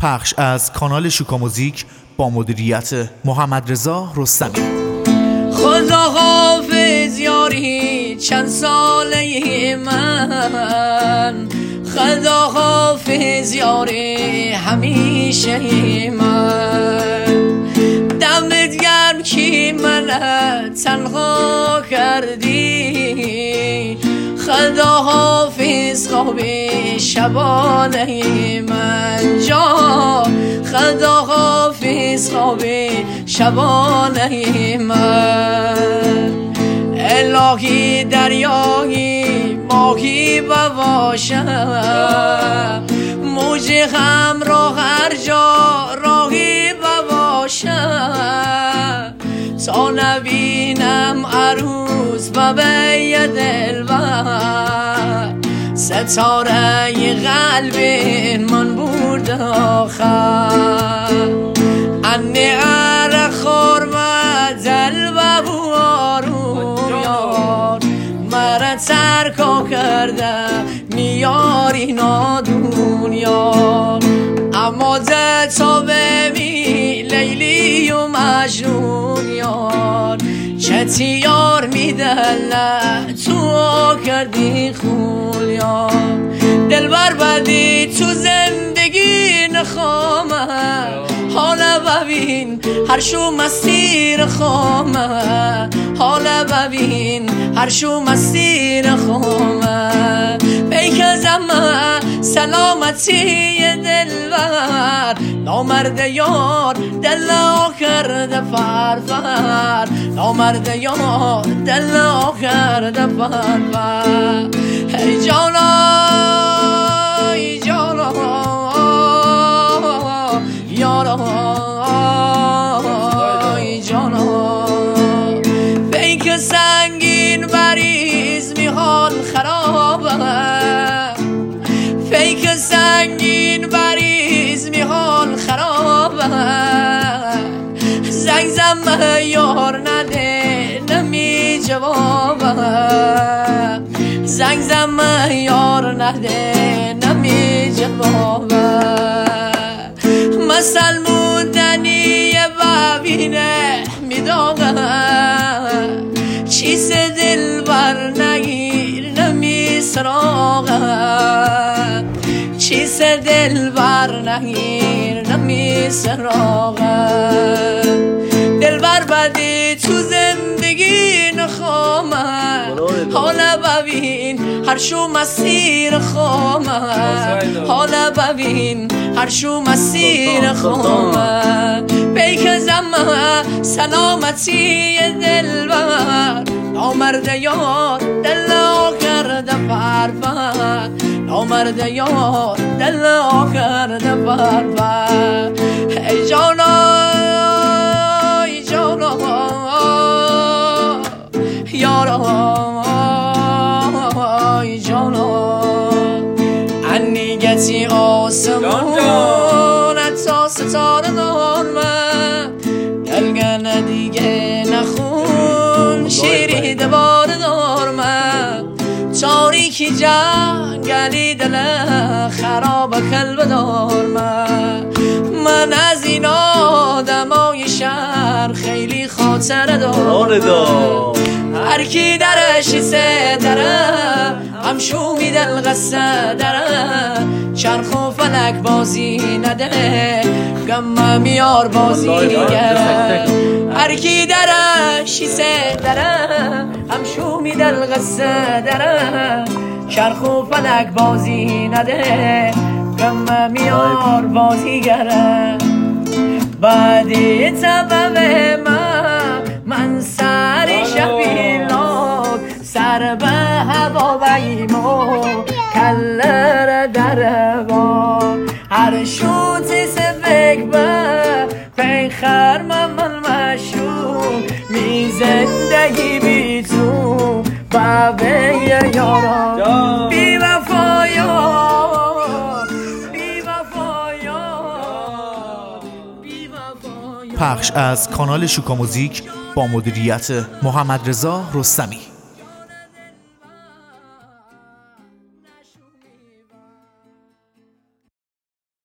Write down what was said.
پخش از کانال شوکا موزیک با مدیریت محمد رضا رستمی. خدا حافظ یاری چند ساله من، خدا حافظ یاری همیشه من. دمت گرم که من تنها کردی، خدا حافظ خواب شبانه من جا، خدا حافظ خواب شبانه من. الهی دریایی ماهی بباشم، موج همراه هر جا راهی بباشم، تا نبینم عروس ببه دلبر، ستاره قلب من برد آخر. انی ارخور مدل ببوارو یار، مرا ترکا کرده میاری نادون یار. اما ده تا بمی لیلی و مجنون یار، چتی یار میدل تو کردی خول یار. دلبر بدی تو زندگی نخوامه، حالا ببین هر شو مسیر خامه، حالا ببین هر شو مسیر خامه. بیکزمه سلامتی دلبر، نامرد یار دل کرده فرفر، نامرد یار دل کرده فرفر. ای جانا ای جانا یارا ای جانا، بیک سنگین بریز میحال خرابه، فیک سنگین بریز میحال خرابه. زنگ زم یار نده نمی جوابه، زنگ زم یار نده نمی جوابه. مسلموندنی ببینه میداغه، چیز دل بر نگیر نمی سراغه، چیز دل بر نگیر نمی سراغه. دل بر بدی تو زندگی نخوامه، حالا ببین هر شو مسیر خامه، حالا ببین هر شو مسیر خامه. بیکزمه سلامتی دلبر، نامرد یار دل کرده فرفر، نامرد یار دل کرده فرفر. ای جانا ای جانا یارا ای جانا. انی گتی آسمون تا ستاره دارم، دلگن دیگه نخون شیری دوار دارم. تاریکی جنگلی دل خراب قلب دارم، من از این آدمای شهر خیلی خاطر دارم. هر کی درش سه دره همشو میدل قصه دره، چرخ و فلک بازی نده گم میار بازی گره. هر کی درش سه دره همشو میدل قصه دره، چرخ و فلک بازی نده گم میار بازی گره. بعدی تبب من سر شبیلات، سر به هوا بیمو کلر در با، هر شوتی سفک به پیخر من مشروع می زندگی بی تو بابه یارا. بی وفایا بی وفایا بی وفایا. پخش از کانال شوکا موزیک با مدیریت محمد رضا رستمی.